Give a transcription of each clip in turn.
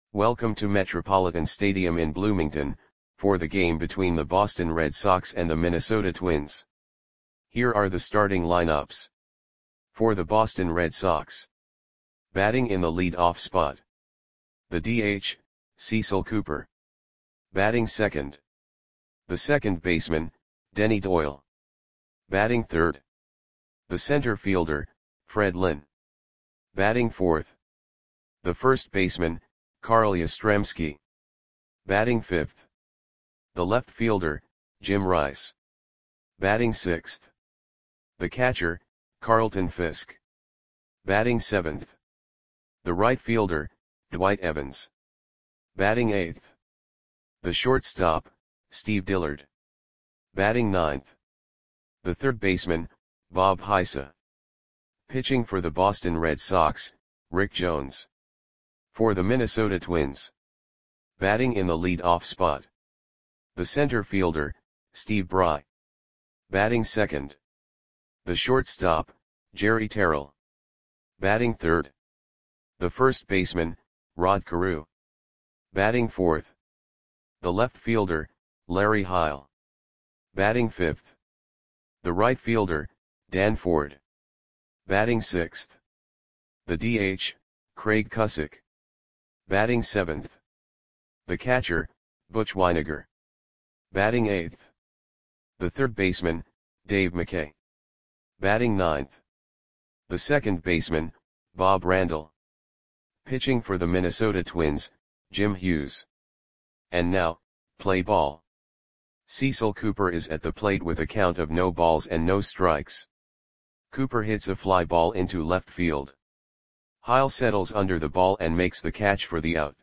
Welcome to Metropolitan Stadium in Bloomington, for the game between the Boston Red Sox and the Minnesota Twins. Here are the starting lineups. For the Boston Red Sox. Batting in the lead-off spot. The DH, Cecil Cooper. Batting second. The second baseman, Denny Doyle. Batting third. The center fielder, Fred Lynn. Batting fourth. The first baseman, Carl Yastrzemski. Batting fifth. The left fielder, Jim Rice. Batting sixth. The catcher, Carlton Fisk. Batting seventh. The right fielder, Dwight Evans. Batting eighth. The shortstop, Steve Dillard. Batting ninth. The third baseman, Bob Heisa. Pitching for the Boston Red Sox, Rick Jones. For the Minnesota Twins. Batting in the lead-off spot. The center fielder, Steve Bry. Batting second. The shortstop, Jerry Terrell. Batting third. The first baseman, Rod Carew. Batting fourth. The left fielder, Larry Heil. Batting fifth. The right fielder, Dan Ford. Batting sixth. The DH, Craig Cusick. Batting seventh. The catcher, Butch Wynegar. Batting eighth. The third baseman, Dave McKay. Batting ninth. The second baseman, Bob Randall. Pitching for the Minnesota Twins, Jim Hughes. And now, play ball. Cecil Cooper is at the plate with a count of no balls and no strikes. Cooper hits a fly ball into left field. Heil settles under the ball and makes the catch for the out.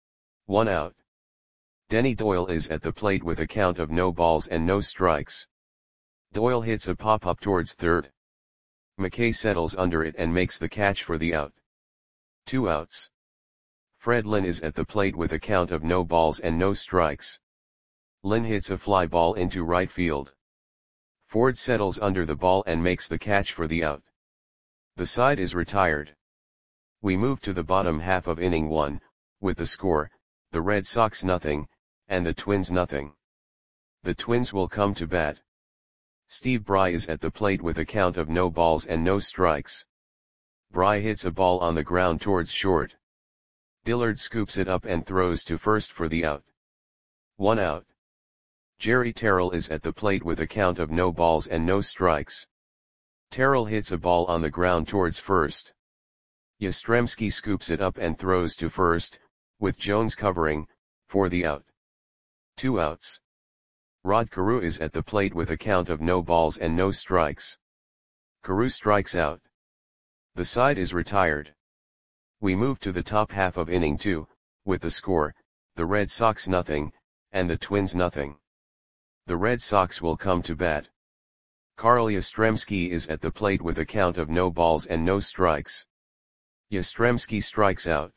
1 out. Denny Doyle is at the plate with a count of no balls and no strikes. Doyle hits a pop-up towards third. McKay settles under it and makes the catch for the out. 2 outs. Fred Lynn is at the plate with a count of no balls and no strikes. Lynn hits a fly ball into right field. Ford settles under the ball and makes the catch for the out. The side is retired. We move to the bottom half of inning 1, with the score, the Red Sox 0, and the Twins 0. The Twins will come to bat. Steve Bry is at the plate with a count of no balls and no strikes. Bry hits a ball on the ground towards short. Dillard scoops it up and throws to first for the out. 1 out. Jerry Terrell is at the plate with a count of no balls and no strikes. Terrell hits a ball on the ground towards first. Yastrzemski scoops it up and throws to first, with Jones covering, for the out. 2 outs. Rod Carew is at the plate with a count of no balls and no strikes. Carew strikes out. The side is retired. We move to the top half of inning 2, with the score, the Red Sox 0, and the Twins 0. The Red Sox will come to bat. Carl Yastrzemski is at the plate with a count of no balls and no strikes. Yastrzemski strikes out.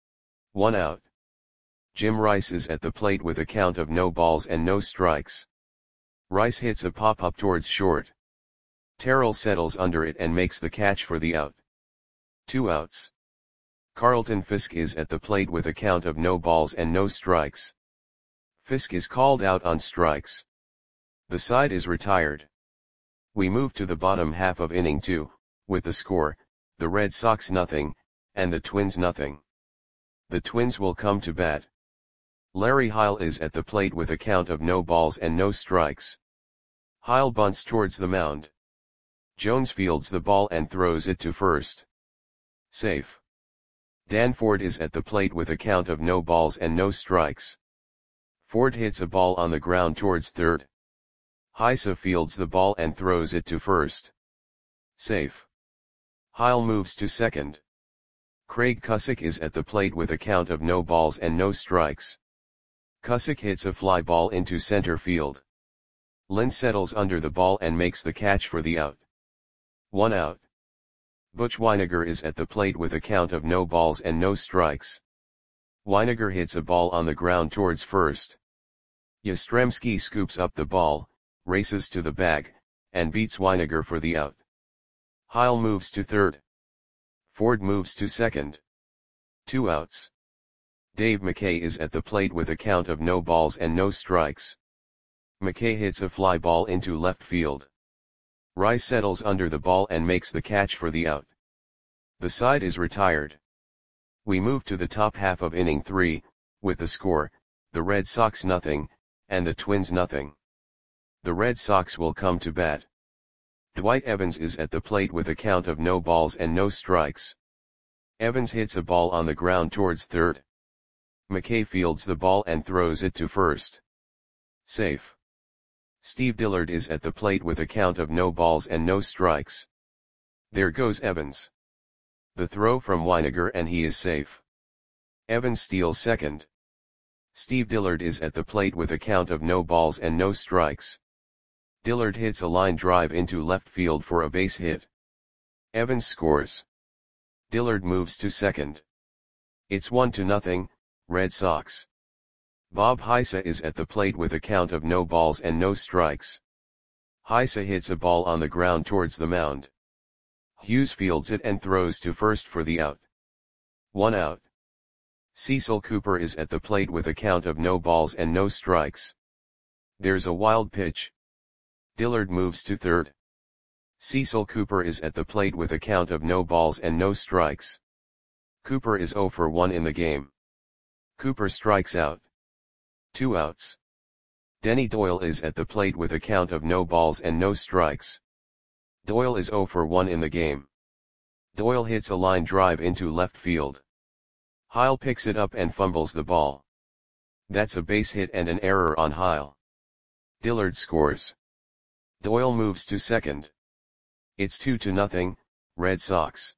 1 out. Jim Rice is at the plate with a count of no balls and no strikes. Rice hits a pop-up towards short. Terrell settles under it and makes the catch for the out. 2 outs. Carlton Fisk is at the plate with a count of no balls and no strikes. Fisk is called out on strikes. The side is retired. We move to the bottom half of inning 2, with the score, the Red Sox 0, and the Twins 0. The Twins will come to bat. Larry Heil is at the plate with a count of no balls and no strikes. Heil bunts towards the mound. Jones fields the ball and throws it to first. Safe. Dan Ford is at the plate with a count of no balls and no strikes. Ford hits a ball on the ground towards third. Heisa fields the ball and throws it to first. Safe. Heil moves to second. Craig Cusick is at the plate with a count of no balls and no strikes. Cusick hits a fly ball into center field. Lynn settles under the ball and makes the catch for the out. 1 out. Butch Wynegar is at the plate with a count of no balls and no strikes. Wynegar hits a ball on the ground towards first. Yastrzemski scoops up the ball, races to the bag, and beats Wynegar for the out. Heil moves to third. Ford moves to second. 2 outs. Dave McKay is at the plate with a count of no balls and no strikes. McKay hits a fly ball into left field. Rice settles under the ball and makes the catch for the out. The side is retired. We move to the top half of inning 3, with the score, the Red Sox nothing, and the Twins nothing. The Red Sox will come to bat. Dwight Evans is at the plate with a count of no balls and no strikes. Evans hits a ball on the ground towards third. McKay fields the ball and throws it to first. Safe. Steve Dillard is at the plate with a count of no balls and no strikes. There goes Evans. The throw from Weiniger and he is safe. Evans steals second. Steve Dillard is at the plate with a count of no balls and no strikes. Dillard hits a line drive into left field for a base hit. Evans scores. Dillard moves to second. It's 1-0, Red Sox. Bob Heisa is at the plate with a count of no balls and no strikes. Heisa hits a ball on the ground towards the mound. Hughes fields it and throws to first for the out. 1 out. Cecil Cooper is at the plate with a count of no balls and no strikes. There's a wild pitch. Dillard moves to third. Cecil Cooper is at the plate with a count of no balls and no strikes. Cooper is 0 for 1 in the game. Cooper strikes out. 2 outs. Denny Doyle is at the plate with a count of no balls and no strikes. Doyle is 0 for 1 in the game. Doyle hits a line drive into left field. Heil picks it up and fumbles the ball. That's a base hit and an error on Heil. Dillard scores. Doyle moves to second. It's 2-0, Red Sox.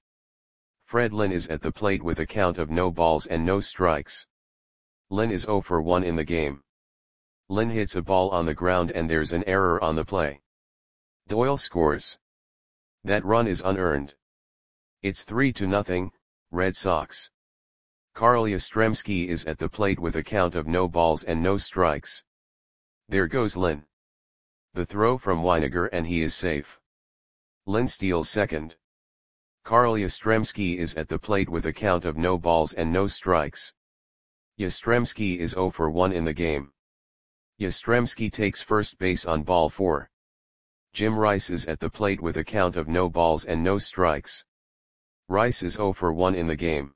Fred Lynn is at the plate with a count of no balls and no strikes. Lynn is 0 for 1 in the game. Lynn hits a ball on the ground and there's an error on the play. Doyle scores. That run is unearned. It's 3-0, Red Sox. Carl Yastrzemski is at the plate with a count of no balls and no strikes. There goes Lynn. The throw from Weiniger and he is safe. Lynn steals second. Carl Yastrzemski is at the plate with a count of no balls and no strikes. Yastrzemski is 0 for 1 in the game. Yastrzemski takes first base on ball 4. Jim Rice is at the plate with a count of no balls and no strikes. Rice is 0 for 1 in the game.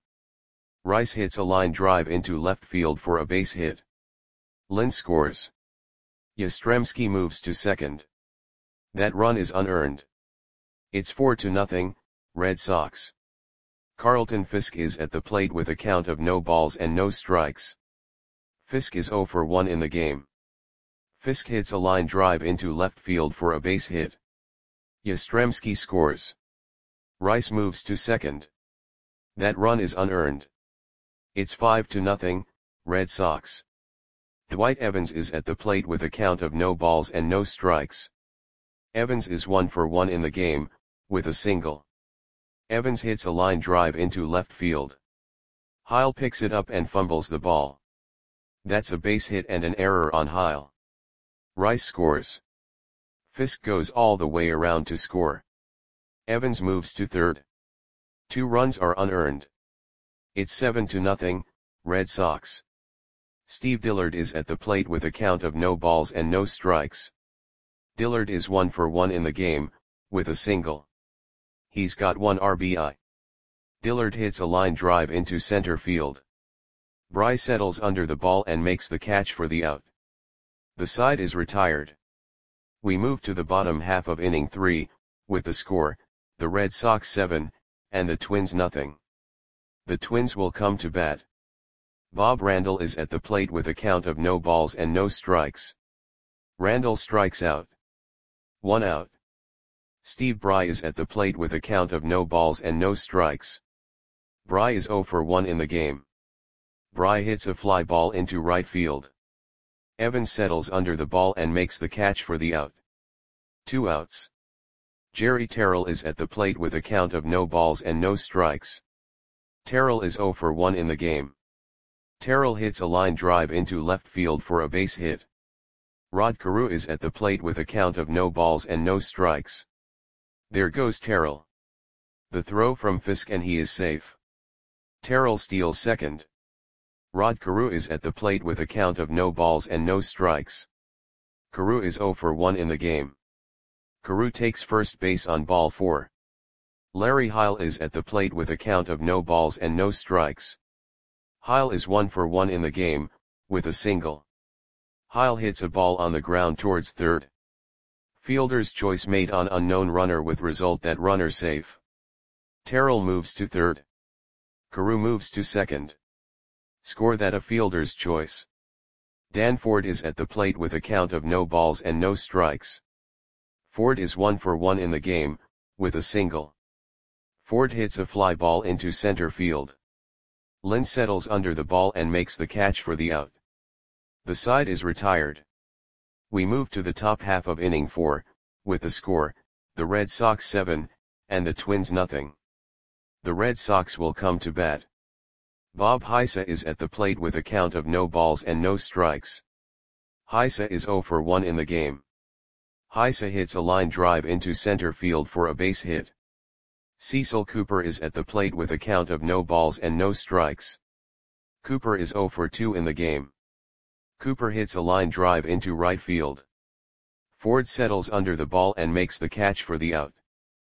Rice hits a line drive into left field for a base hit. Lynn scores. Yastrzemski moves to second. That run is unearned. It's 4-0, Red Sox. Carlton Fisk is at the plate with a count of no balls and no strikes. Fisk is 0 for 1 in the game. Fisk hits a line drive into left field for a base hit. Yastrzemski scores. Rice moves to second. That run is unearned. It's 5-0, Red Sox. Dwight Evans is at the plate with a count of no balls and no strikes. Evans is 1 for 1 in the game, with a single. Evans hits a line drive into left field. Heil picks it up and fumbles the ball. That's a base hit and an error on Heil. Rice scores. Fisk goes all the way around to score. Evans moves to third. 2 runs are unearned. It's 7-0, Red Sox. Steve Dillard is at the plate with a count of no balls and no strikes. Dillard is 1 for 1 in the game, with a single. He's got 1 RBI. Dillard hits a line drive into center field. Bry settles under the ball and makes the catch for the out. The side is retired. We move to the bottom half of inning 3, with the score, the Red Sox 7, and the Twins nothing. The Twins will come to bat. Bob Randall is at the plate with a count of no balls and no strikes. Randall strikes out. 1 out. Steve Bry is at the plate with a count of no balls and no strikes. Bry is 0 for 1 in the game. Bry hits a fly ball into right field. Evans settles under the ball and makes the catch for the out. 2 outs. Jerry Terrell is at the plate with a count of no balls and no strikes. Terrell is 0 for 1 in the game. Terrell hits a line drive into left field for a base hit. Rod Carew is at the plate with a count of no balls and no strikes. There goes Terrell. The throw from Fisk and he is safe. Terrell steals second. Rod Carew is at the plate with a count of no balls and no strikes. Carew is 0 for 1 in the game. Carew takes first base on ball 4. Larry Heil is at the plate with a count of no balls and no strikes. Heil is 1 for 1 in the game, with a single. Heil hits a ball on the ground towards third. Fielder's choice made on unknown runner with result that runner safe. Terrell moves to third. Carew moves to second. Score that a fielder's choice. Dan Ford is at the plate with a count of no balls and no strikes. Ford is 1 for 1 in the game, with a single. Ford hits a fly ball into center field. Lynn settles under the ball and makes the catch for the out. The side is retired. We move to the top half of inning 4, with the score, the Red Sox 7, and the Twins nothing. The Red Sox will come to bat. Bob Heisa is at the plate with a count of no balls and no strikes. Heisa is 0 for 1 in the game. Heisa hits a line drive into center field for a base hit. Cecil Cooper is at the plate with a count of no balls and no strikes. Cooper is 0 for 2 in the game. Cooper hits a line drive into right field. Ford settles under the ball and makes the catch for the out.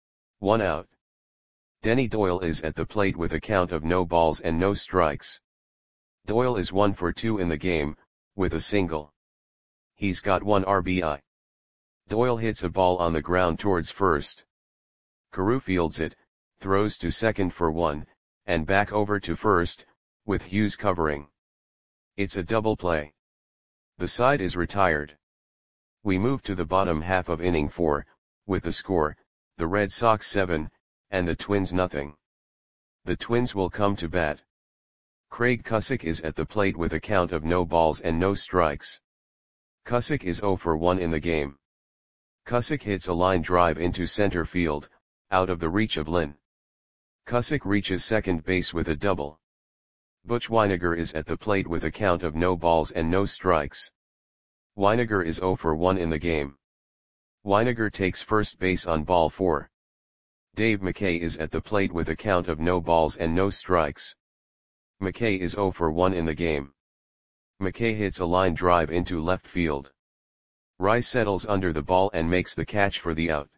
1 out. Denny Doyle is at the plate with a count of no balls and no strikes. Doyle is 1 for 2 in the game, with a single. He's got 1 RBI. Doyle hits a ball on the ground towards first. Carew fields it, throws to second for 1, and back over to first, with Hughes covering. It's a double play. The side is retired. We move to the bottom half of inning 4, with the score, the Red Sox 7, and the Twins nothing. The Twins will come to bat. Craig Cusick is at the plate with a count of no balls and no strikes. Cusick is 0 for 1 in the game. Cusick hits a line drive into center field, out of the reach of Lynn. Cusick reaches second base with a double. Butch Wynegar is at the plate with a count of no balls and no strikes. Wynegar is 0 for 1 in the game. Wynegar takes first base on ball 4. Dave McKay is at the plate with a count of no balls and no strikes. McKay is 0 for 1 in the game. McKay hits a line drive into left field. Rice settles under the ball and makes the catch for the out.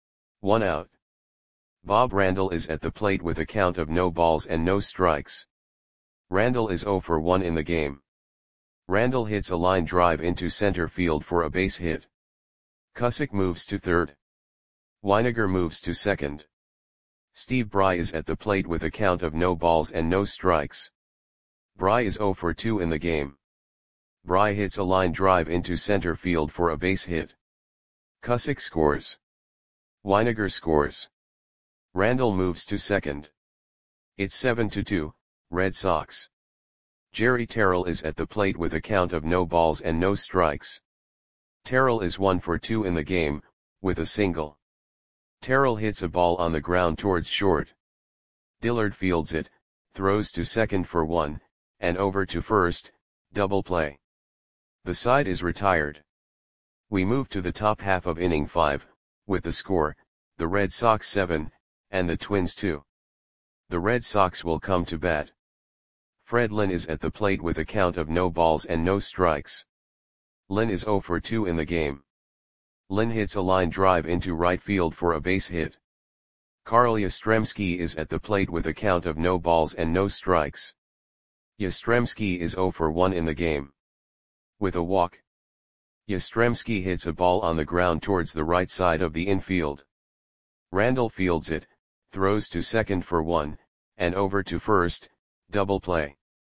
1 out. Bob Randall is at the plate with a count of no balls and no strikes. Randall is 0 for 1 in the game. Randall hits a line drive into center field for a base hit. Cusick moves to third. Wynegar moves to second. Steve Bry is at the plate with a count of no balls and no strikes. Bry is 0 for 2 in the game. Bry hits a line drive into center field for a base hit. Cusick scores. Wynegar scores. Randall moves to second. It's 7-2, Red Sox. Jerry Terrell is at the plate with a count of no balls and no strikes. Terrell is 1 for 2 in the game, with a single. Terrell hits a ball on the ground towards short. Dillard fields it, throws to second for 1, and over to first, double play. The side is retired. We move to the top half of inning 5, with the score, the Red Sox 7, and the Twins 2. The Red Sox will come to bat. Fred Lynn is at the plate with a count of no balls and no strikes. Lynn is 0 for 2 in the game. Lynn hits a line drive into right field for a base hit. Carl Yastrzemski is at the plate with a count of no balls and no strikes. Yastrzemski is 0 for 1 in the game. With a walk. Yastrzemski hits a ball on the ground towards the right side of the infield. Randall fields it, throws to second for 1, and over to first, double play.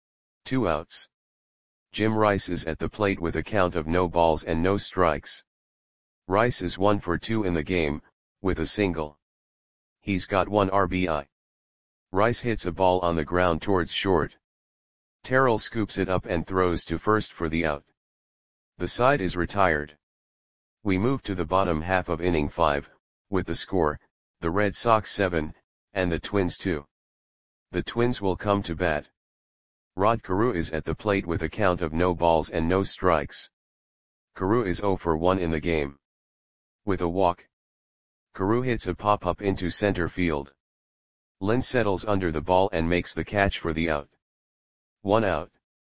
2 outs. Jim Rice is at the plate with a count of no balls and no strikes. Rice is 1 for 2 in the game, with a single. He's got 1 RBI. Rice hits a ball on the ground towards short. Terrell scoops it up and throws to first for the out. The side is retired. We move to the bottom half of inning 5, with the score, the Red Sox 7, and the Twins 2. The Twins will come to bat. Rod Carew is at the plate with a count of no balls and no strikes. Carew is 0 for 1 in the game. With a walk. Carew hits a pop-up into center field. Lynn settles under the ball and makes the catch for the out. 1 out.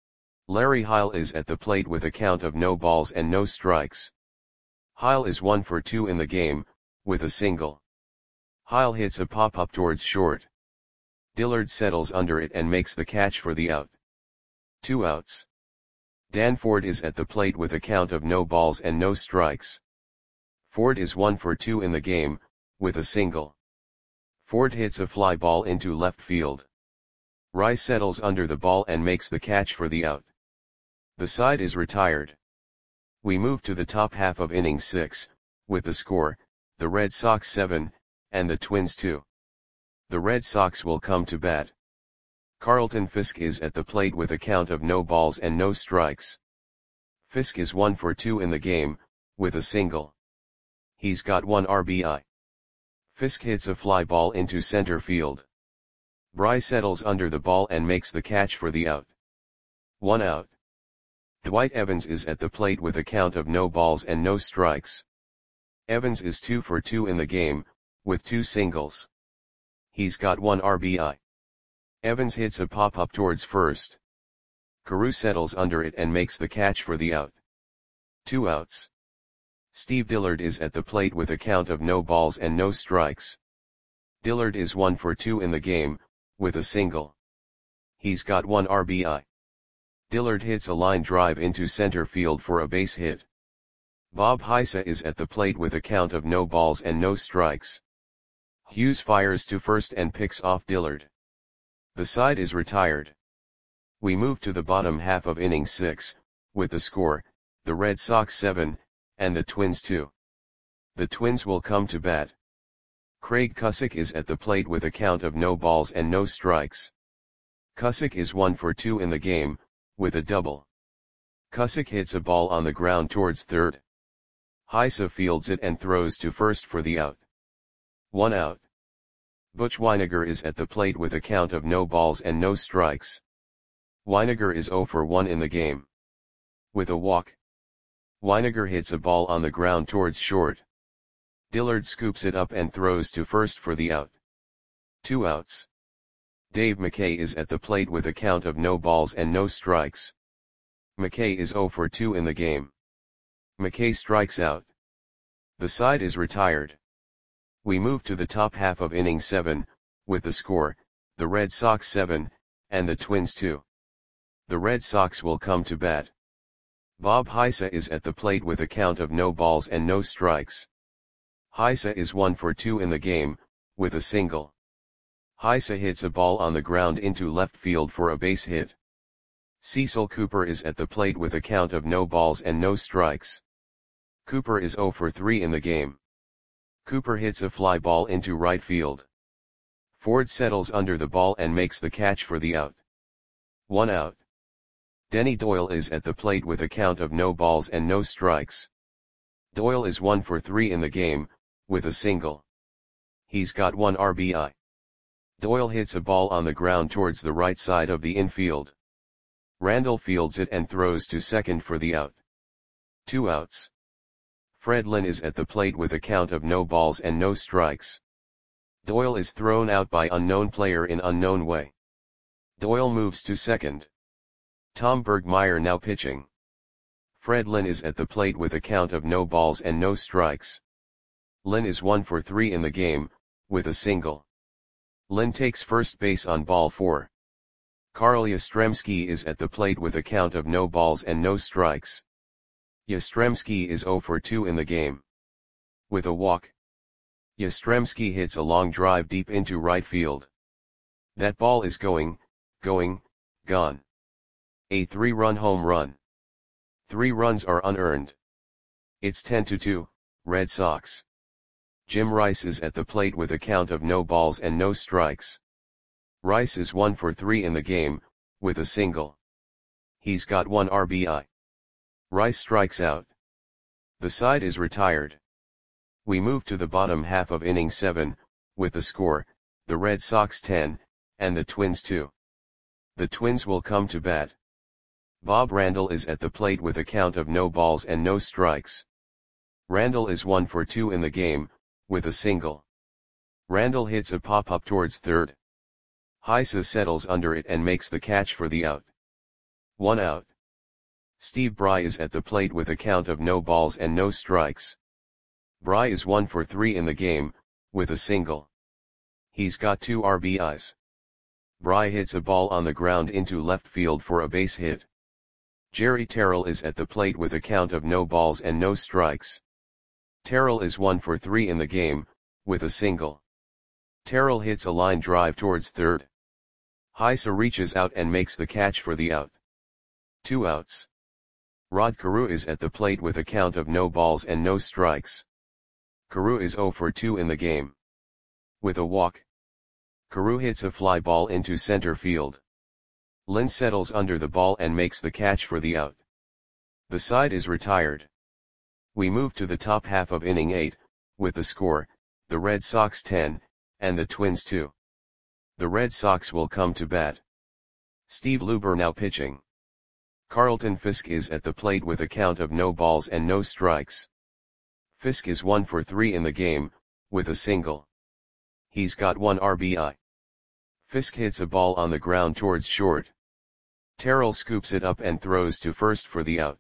Larry Heil is at the plate with a count of no balls and no strikes. Heil is 1 for 2 in the game, with a single. Heil hits a pop-up towards short. Dillard settles under it and makes the catch for the out. 2 outs. Dan Ford is at the plate with a count of no balls and no strikes. Ford is 1 for 2 in the game, with a single. Ford hits a fly ball into left field. Rice settles under the ball and makes the catch for the out. The side is retired. We move to the top half of inning 6, with the score, the Red Sox 7, and the Twins 2. The Red Sox will come to bat. Carlton Fisk is at the plate with a count of no balls and no strikes. Fisk is 1 for 2 in the game, with a single. He's got 1 RBI. Fisk hits a fly ball into center field. Bry settles under the ball and makes the catch for the out. 1 out. Dwight Evans is at the plate with a count of no balls and no strikes. Evans is 2 for 2 in the game, with 2 singles. He's got 1 RBI. Evans hits a pop-up towards first. Carew settles under it and makes the catch for the out. 2 outs. Steve Dillard is at the plate with a count of no balls and no strikes. Dillard is 1 for 2 in the game, with a single. He's got 1 RBI. Dillard hits a line drive into center field for a base hit. Bob Heisa is at the plate with a count of no balls and no strikes. Hughes fires to first and picks off Dillard. The side is retired. We move to the bottom half of inning 6, with the score, the Red Sox 7, and the Twins 2. The Twins will come to bat. Craig Cusick is at the plate with a count of no balls and no strikes. Cusick is 1 for 2 in the game, with a double. Cusick hits a ball on the ground towards third. Heisa fields it and throws to first for the out. 1 out. Butch Wynegar is at the plate with a count of no balls and no strikes. Wynegar is 0 for 1 in the game. With a walk. Wynegar hits a ball on the ground towards short. Dillard scoops it up and throws to first for the out. 2 outs. Dave McKay is at the plate with a count of no balls and no strikes. McKay is 0 for 2 in the game. McKay strikes out. The side is retired. We move to the top half of inning 7, with the score, the Red Sox 7, and the Twins 2. The Red Sox will come to bat. Bob Heisa is at the plate with a count of no balls and no strikes. Heisa is 1 for 2 in the game, with a single. Heisa hits a ball on the ground into left field for a base hit. Cecil Cooper is at the plate with a count of no balls and no strikes. Cooper is 0 for 3 in the game. Cooper hits a fly ball into right field. Ford settles under the ball and makes the catch for the out. 1 out. Denny Doyle is at the plate with a count of no balls and no strikes. Doyle is 1 for 3 in the game, with a single. He's got 1 RBI. Doyle hits a ball on the ground towards the right side of the infield. Randall fields it and throws to second for the out. 2 outs. Fred Lynn is at the plate with a count of no balls and no strikes. Doyle is thrown out by unknown player in unknown way. Doyle moves to second. Tom Bergmeyer now pitching. Fred Lynn is at the plate with a count of no balls and no strikes. Lynn is 1 for 3 in the game, with a single. Lynn takes first base on ball 4. Carl Yastrzemski is at the plate with a count of no balls and no strikes. Yastrzemski is 0 for 2 in the game. With a walk. Yastrzemski hits a long drive deep into right field. That ball is gone. A 3-run home run. 3 runs are unearned. It's 10-2, Red Sox. Jim Rice is at the plate with a count of no balls and no strikes. Rice is 1 for 3 in the game, with a single. He's got 1 RBI. Rice strikes out. The side is retired. We move to the bottom half of inning 7, with the score, the Red Sox 10, and the Twins 2. The Twins will come to bat. Bob Randall is at the plate with a count of no balls and no strikes. Randall is 1 for 2 in the game, with a single. Randall hits a pop-up towards third. Heisa settles under it and makes the catch for the out. 1 out. Steve Bry is at the plate with a count of no balls and no strikes. Bry is 1 for 3 in the game, with a single. He's got 2 RBIs. Bry hits a ball on the ground into left field for a base hit. Jerry Terrell is at the plate with a count of no balls and no strikes. Terrell is 1 for 3 in the game, with a single. Terrell hits a line drive towards third. Heise reaches out and makes the catch for the out. 2 outs. Rod Carew is at the plate with a count of no balls and no strikes. Carew is 0 for 2 in the game. With a walk. Carew hits a fly ball into center field. Lynn settles under the ball and makes the catch for the out. The side is retired. We move to the top half of inning 8, with the score, the Red Sox 10, and the Twins 2. The Red Sox will come to bat. Steve Luber now pitching. Carlton Fisk is at the plate with a count of no balls and no strikes. Fisk is 1 for 3 in the game, with a single. He's got 1 RBI. Fisk hits a ball on the ground towards short. Terrell scoops it up and throws to first for the out.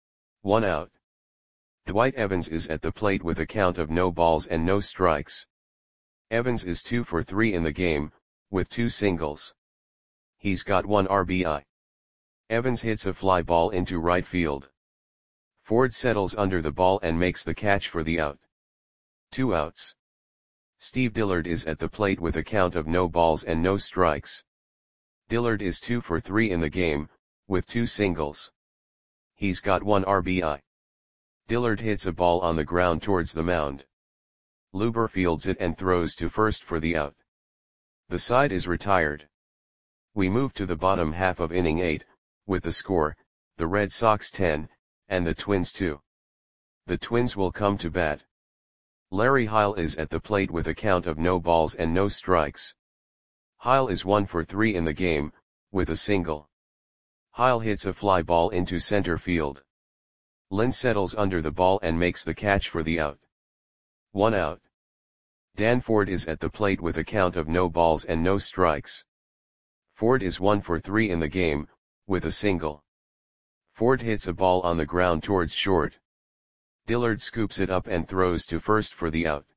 1 out. Dwight Evans is at the plate with a count of no balls and no strikes. Evans is 2 for 3 in the game, with 2 singles. He's got 1 RBI. Evans hits a fly ball into right field. Ford settles under the ball and makes the catch for the out. 2 outs. Steve Dillard is at the plate with a count of no balls and no strikes. Dillard is 2 for 3 in the game, with 2 singles. He's got 1 RBI. Dillard hits a ball on the ground towards the mound. Luber fields it and throws to first for the out. The side is retired. We move to the bottom half of inning 8, with the score, the Red Sox 10, and the Twins 2. The Twins will come to bat. Larry Heil is at the plate with a count of no balls and no strikes. Heil is 1 for 3 in the game, with a single. Heil hits a fly ball into center field. Lynn settles under the ball and makes the catch for the out. 1 out. Dan Ford is at the plate with a count of no balls and no strikes. Ford is 1 for 3 in the game, with a single. Ford hits a ball on the ground towards short. Dillard scoops it up and throws to first for the out.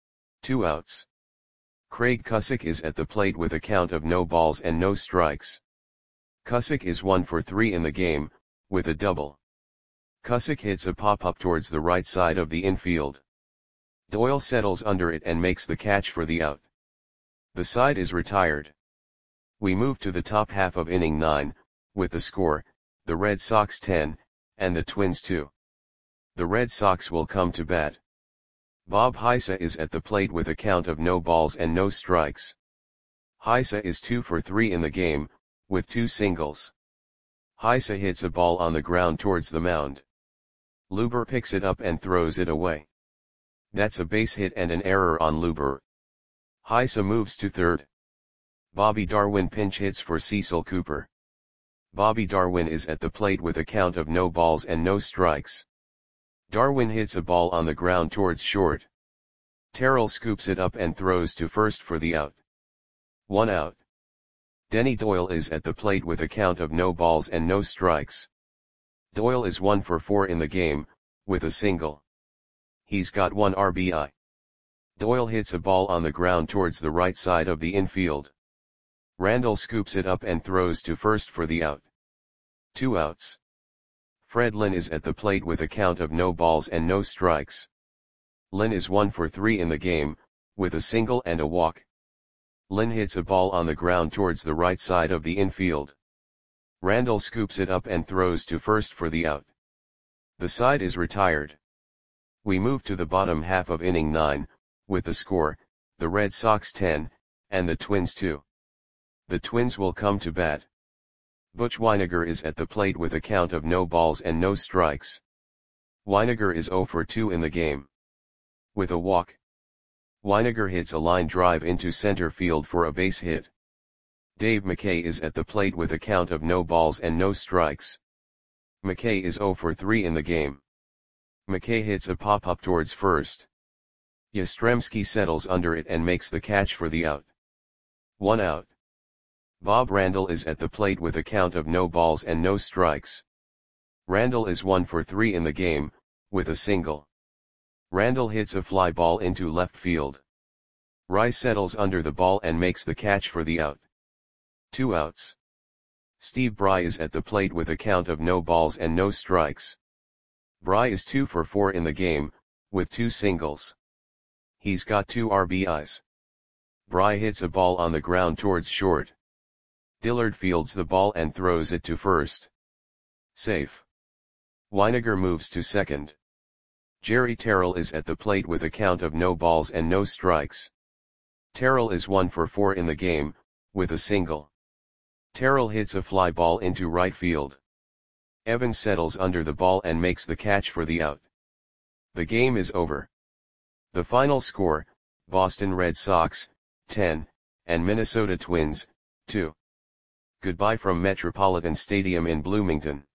2 outs. Craig Cusick is at the plate with a count of no balls and no strikes. Cusick is 1 for 3 in the game, with a double. Cusick hits a pop-up towards the right side of the infield. Doyle settles under it and makes the catch for the out. The side is retired. We move to the top half of inning 9, with the score, the Red Sox 10, and the Twins 2. The Red Sox will come to bat. Bob Heise is at the plate with a count of no balls and no strikes. Heise is 2 for 3 in the game, with 2 singles. Heise hits a ball on the ground towards the mound. Luber picks it up and throws it away. That's a base hit and an error on Luber. Heise moves to third. Bobby Darwin pinch hits for Cecil Cooper. Bobby Darwin is at the plate with a count of no balls and no strikes. Darwin hits a ball on the ground towards short. Terrell scoops it up and throws to first for the out. 1 out. Denny Doyle is at the plate with a count of no balls and no strikes. Doyle is 1 for 4 in the game, with a single. He's got 1 RBI. Doyle hits a ball on the ground towards the right side of the infield. Randall scoops it up and throws to first for the out. 2 outs. Fred Lynn is at the plate with a count of no balls and no strikes. Lynn is 1 for 3 in the game, with a single and a walk. Lynn hits a ball on the ground towards the right side of the infield. Randall scoops it up and throws to first for the out. The side is retired. We move to the bottom half of inning 9, with the score, the Red Sox 10, and the Twins 2. The Twins will come to bat. Butch Wynegar is at the plate with a count of no balls and no strikes. Wynegar is 0 for 2 in the game. With a walk. Wynegar hits a line drive into center field for a base hit. Dave McKay is at the plate with a count of no balls and no strikes. McKay is 0 for 3 in the game. McKay hits a pop-up towards first. Yastrzemski settles under it and makes the catch for the out. 1 out. Bob Randall is at the plate with a count of no balls and no strikes. Randall is 1 for 3 in the game, with a single. Randall hits a fly ball into left field. Rice settles under the ball and makes the catch for the out. 2 outs. Steve Bry is at the plate with a count of no balls and no strikes. Bry is 2 for 4 in the game, with 2 singles. He's got 2 RBIs. Bry hits a ball on the ground towards short. Dillard fields the ball and throws it to first. Safe. Weiniger moves to second. Jerry Terrell is at the plate with a count of no balls and no strikes. Terrell is 1 for 4 in the game, with a single. Terrell hits a fly ball into right field. Evans settles under the ball and makes the catch for the out. The game is over. The final score, Boston Red Sox, 10, and Minnesota Twins, 2. Goodbye from Metropolitan Stadium in Bloomington.